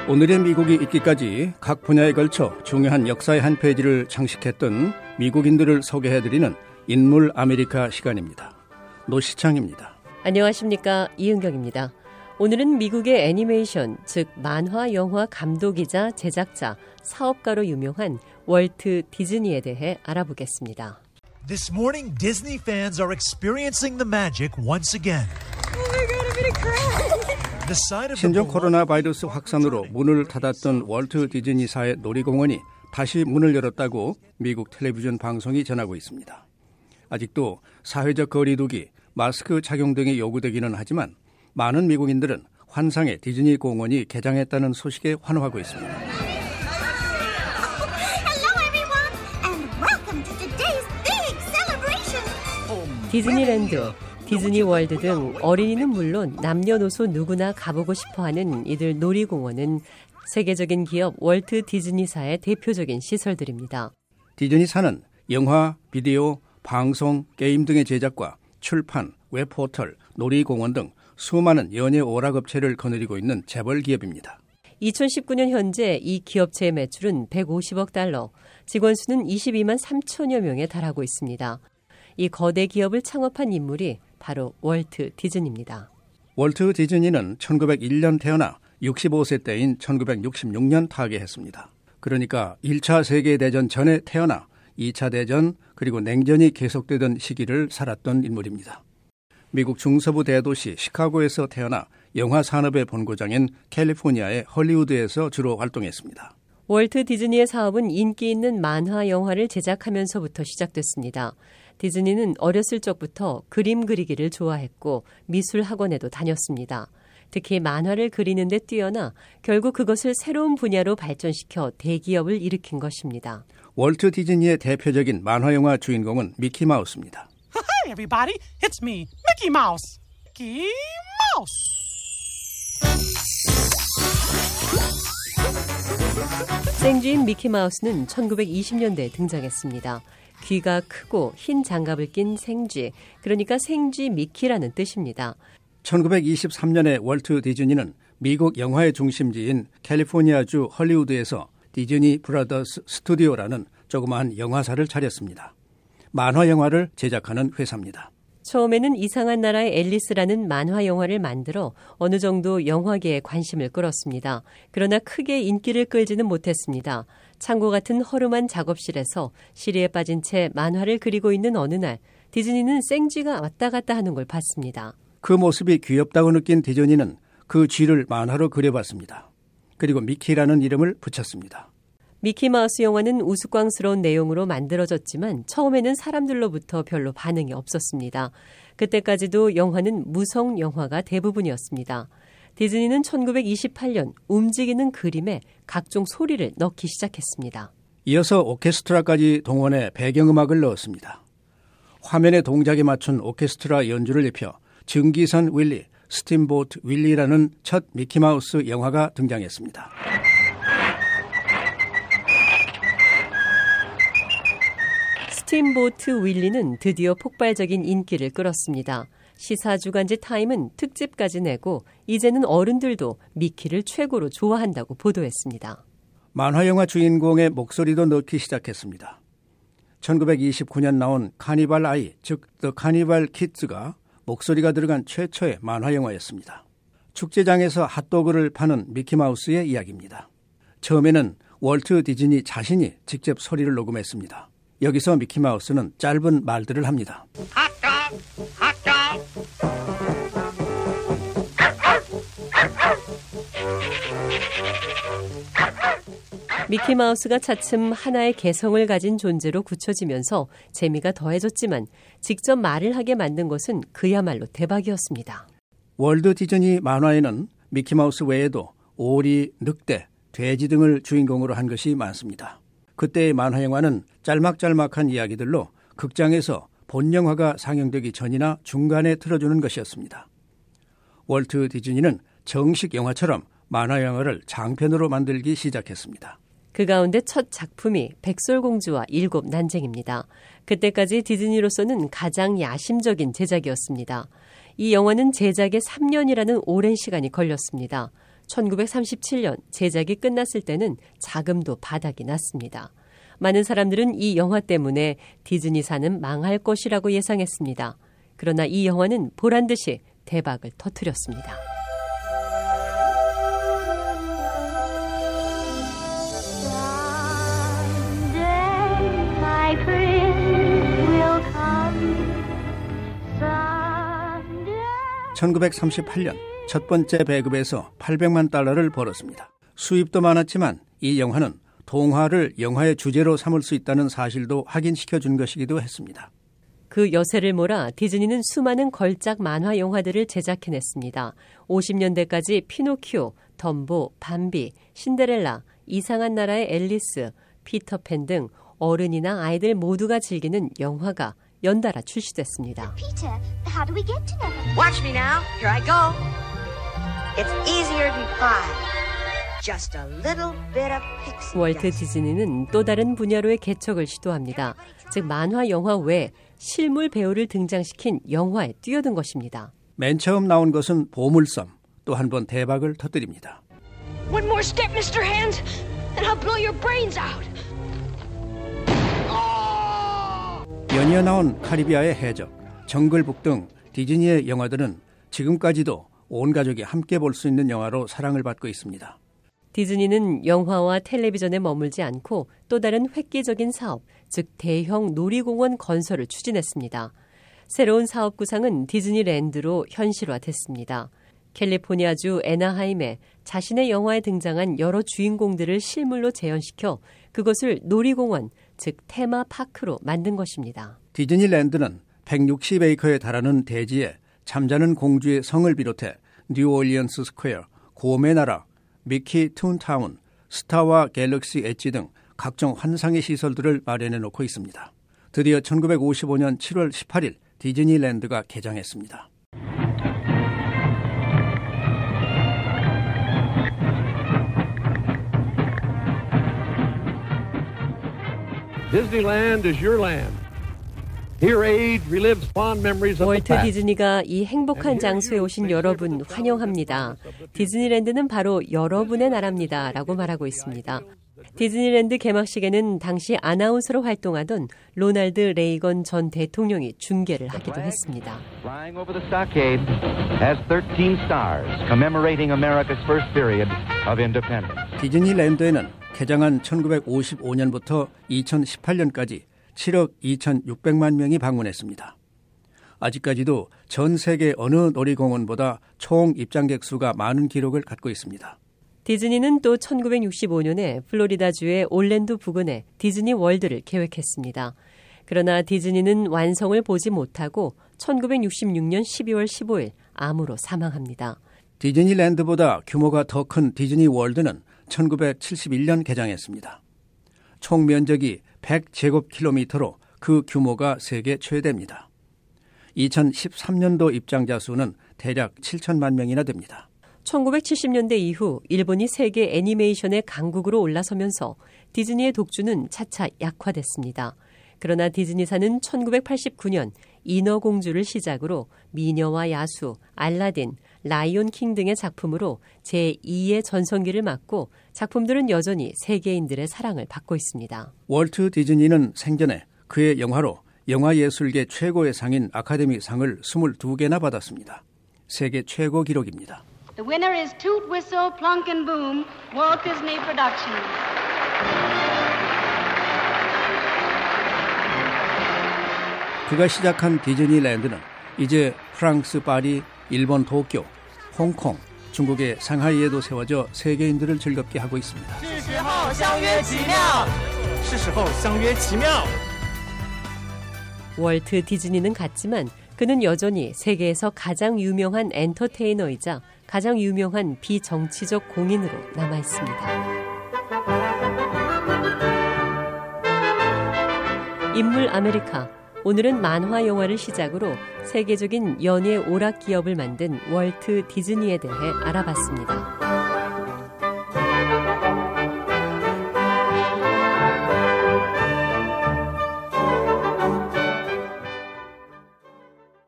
오늘의 미국이 있기까지 각 분야에 걸쳐 중요한 역사의 한 페이지를 장식했던 미국인들을 소개해드리는 인물 아메리카 시간입니다. 노시창입니다. 안녕하십니까, 이은경입니다. 오늘은 미국의 애니메이션, 즉 만화, 영화 감독이자 제작자, 사업가로 유명한 월트 디즈니에 대해 알아보겠습니다. This morning, Disney fans are experiencing the magic once again. Oh my God, I'm gonna cry. 신종 코로나 바이러스 확산으로 문을 닫았던 월트 디즈니사의 놀이공원이 다시 문을 열었다고 미국 텔레비전 방송이 전하고 있습니다. 아직도 사회적 거리두기, 마스크 착용 등이 요구되기는 하지만 많은 미국인들은 환상의 디즈니 공원이 개장했다는 소식에 환호하고 있습니다. Hello everyone and welcome to today's big celebration. 디즈니랜드, 디즈니 월드 등 어린이는 물론 남녀노소 누구나 가보고 싶어하는 이들 놀이공원은 세계적인 기업 월트 디즈니사의 대표적인 시설들입니다. 디즈니사는 영화, 비디오, 방송, 게임 등의 제작과 출판, 웹포털, 놀이공원 등 수많은 연예 오락업체를 거느리고 있는 재벌 기업입니다. 2019년 현재 이 기업체의 매출은 150억 달러, 직원 수는 22만 3천여 명에 달하고 있습니다. 이 거대 기업을 창업한 인물이 바로 월트 디즈니입니다. 월트 디즈니는 1901년 태어나 65세 때인 1966년 타계했습니다. 그러니까 1차 세계대전 전에 태어나 2차 대전 그리고 냉전이 계속되던 시기를 살았던 인물입니다. 미국 중서부 대도시 시카고에서 태어나 영화 산업의 본고장인 캘리포니아의 헐리우드에서 주로 활동했습니다. 월트 디즈니의 사업은 인기 있는 만화, 영화를 제작하면서부터 시작됐습니다. 디즈니는 어렸을 적부터 그림 그리기를 좋아했고 미술 학원에도 다녔습니다. 특히 만화를 그리는 데 뛰어나 결국 그것을 새로운 분야로 발전시켜 대기업을 일으킨 것입니다. 월트 디즈니의 대표적인 만화 영화 주인공은 미키마우스입니다. Hi everybody, it's me, Mickey Mouse. Mickey Mouse. 생쥐인 미키마우스는 1920년대에 등장했습니다. 귀가 크고 흰 장갑을 낀 생쥐, 그러니까 생쥐 미키라는 뜻입니다. 1923년에 월트 디즈니는 미국 영화의 중심지인 캘리포니아주 헐리우드에서 디즈니 브라더스 스튜디오라는 조그마한 영화사를 차렸습니다. 만화 영화를 제작하는 회사입니다. 처음에는 이상한 나라의 앨리스라는 만화 영화를 만들어 어느 정도 영화계에 관심을 끌었습니다. 그러나 크게 인기를 끌지는 못했습니다. 창고 같은 허름한 작업실에서 시리에 빠진 채 만화를 그리고 있는 어느 날 디즈니는 생쥐가 왔다 갔다 하는 걸 봤습니다. 그 모습이 귀엽다고 느낀 디즈니는 그 쥐를 만화로 그려봤습니다. 그리고 미키라는 이름을 붙였습니다. 미키마우스 영화는 우스꽝스러운 내용으로 만들어졌지만 처음에는 사람들로부터 별로 반응이 없었습니다. 그때까지도 영화는 무성 영화가 대부분이었습니다. 디즈니는 1928년 움직이는 그림에 각종 소리를 넣기 시작했습니다. 이어서 오케스트라까지 동원해 배경음악을 넣었습니다. 화면의 동작에 맞춘 오케스트라 연주를 입혀 증기선 윌리, 스팀보트 윌리라는 첫 미키마우스 영화가 등장했습니다. 스팀보트 윌리는 드디어 폭발적인 인기를 끌었습니다. 시사주간지 타임은 특집까지 내고 이제는 어른들도 미키를 최고로 좋아한다고 보도했습니다. 만화영화 주인공의 목소리도 넣기 시작했습니다. 1929년 나온 카니발 아이, 즉 The Carnival Kids가 목소리가 들어간 최초의 만화영화였습니다. 축제장에서 핫도그를 파는 미키마우스의 이야기입니다. 처음에는 월트 디즈니 자신이 직접 소리를 녹음했습니다. 여기서 미키마우스는 짧은 말들을 합니다. 미키마우스가 차츰 하나의 개성을 가진 존재로 굳혀지면서 재미가 더해졌지만 직접 말을 하게 만든 것은 그야말로 대박이었습니다. 월트 디즈니 만화에는 미키마우스 외에도 오리, 늑대, 돼지 등을 주인공으로 한 것이 많습니다. 그때의 만화 영화는 짤막짤막한 이야기들로 극장에서 본 영화가 상영되기 전이나 중간에 틀어주는 것이었습니다. 월트 디즈니는 정식 영화처럼 만화 영화를 장편으로 만들기 시작했습니다. 그 가운데 첫 작품이 백설공주와 일곱 난쟁입니다. 그때까지 디즈니로서는 가장 야심적인 제작이었습니다. 이 영화는 제작에 3년이라는 오랜 시간이 걸렸습니다. 1937년 제작이 끝났을 때는 자금도 바닥이 났습니다. 많은 사람들은 이 영화 때문에 디즈니사는 망할 것이라고 예상했습니다. 그러나 이 영화는 보란듯이 대박을 터뜨렸습니다. My prince will come someday. 1938년 첫 번째 배급에서 800만 달러를 벌었습니다. 수입도 많았지만 이 영화는 동화를 영화의 주제로 삼을 수 있다는 사실도 확인시켜준 것이기도 했습니다. 그 여세를 몰아 디즈니는 수많은 걸작 만화 영화들을 제작해냈습니다. 50년대까지 피노키오, 덤보, 밤비, 신데렐라, 이상한 나라의 앨리스, 피터팬 등 어른이나 아이들 모두가 즐기는 영화가 연달아 출시됐습니다. Peter, how do we get to them? Watch me now. Here I go. It's easier than pie. Just a little bit of pixie 월트 dust. 디즈니는 또 다른 분야로의 개척을 시도합니다. 즉 만화 영화 외에 실물 배우를 등장시킨 영화에 뛰어든 것입니다. 맨 처음 나온 것은 보물섬, 또 한 번 대박을 터뜨립니다. One more step, Mr. Hands, and I'll blow your brains out. 연이어 나온 카리비아의 해적, 정글북 등 디즈니의 영화들은 지금까지도 온 가족이 함께 볼 수 있는 영화로 사랑을 받고 있습니다. 디즈니는 영화와 텔레비전에 머물지 않고 또 다른 획기적인 사업, 즉 대형 놀이공원 건설을 추진했습니다. 새로운 사업 구상은 디즈니랜드로 현실화됐습니다. 캘리포니아주 애나하임에 자신의 영화에 등장한 여러 주인공들을 실물로 재현시켜 그것을 놀이공원, 즉 테마파크로 만든 것입니다. 디즈니랜드는 160에이커에 달하는 대지에 잠자는 공주의 성을 비롯해 뉴올리언스 스퀘어, 곰의 나라, 미키 툰타운, 스타와 갤럭시 엣지 등 각종 환상의 시설들을 마련해 놓고 있습니다. 드디어 1955년 7월 18일 디즈니랜드가 개장했습니다. Disneyland is your land. Here age relives fond memories of the 월트 past. 디즈니가 이 행복한 장소에 오신 여러분 환영합니다. 디즈니랜드는 바로 여러분의 나라입니다. 라고 말하고 있습니다. 디즈니랜드 개막식에는 당시 아나운서로 활동하던 로널드 레이건 전 대통령이 중계를 하기도 했습니다. Flying over the stockade has 13 stars commemorating America's first period of independence. 디즈니랜드에는 개장한 1955년부터 2018년까지 7억 2,600만 명이 방문했습니다. 아직까지도 전 세계 어느 놀이공원보다 총 입장객 수가 많은 기록을 갖고 있습니다. 디즈니는 또 1965년에 플로리다주의 올랜도 부근에 디즈니 월드를 계획했습니다. 그러나 디즈니는 완성을 보지 못하고 1966년 12월 15일 암으로 사망합니다. 디즈니랜드보다 규모가 더 큰 디즈니 월드는 1971년 개장했습니다. 총 면적이 100제곱킬로미터로 그 규모가 세계 최대입니다. 2013년도 입장자 수는 대략 7천만 명이나 됩니다. 1970년대 이후 일본이 세계 애니메이션의 강국으로 올라서면서 디즈니의 독주는 차차 약화됐습니다. 그러나 디즈니사는 1989년 인어공주를 시작으로 미녀와 야수, 알라딘, 라이온킹 등의 작품으로 제2의 전성기를 맞고 작품들은 여전히 세계인들의 사랑을 받고 있습니다. 월트 디즈니는 생전에 그의 영화로 영화예술계 최고의 상인 아카데미 상을 22개나 받았습니다. 세계 최고 기록입니다. The winner is Toot Whistle Plunk and Boom, Walt Disney Productions. 그가 시작한 디즈니랜드는 이제 프랑스 파리, 일본 도쿄, 홍콩, 중국의 상하이에도 세워져 세계인들을 즐겁게 하고 있습니다. 월트 디즈니는 갔지만 그는 여전히 세계에서 가장 유명한 엔터테이너이자 가장 유명한 비정치적 공인으로 남아 있습니다. 인물 아메리카. 오늘은 만화 영화를 시작으로 세계적인 연예 오락 기업을 만든 월트 디즈니에 대해 알아봤습니다.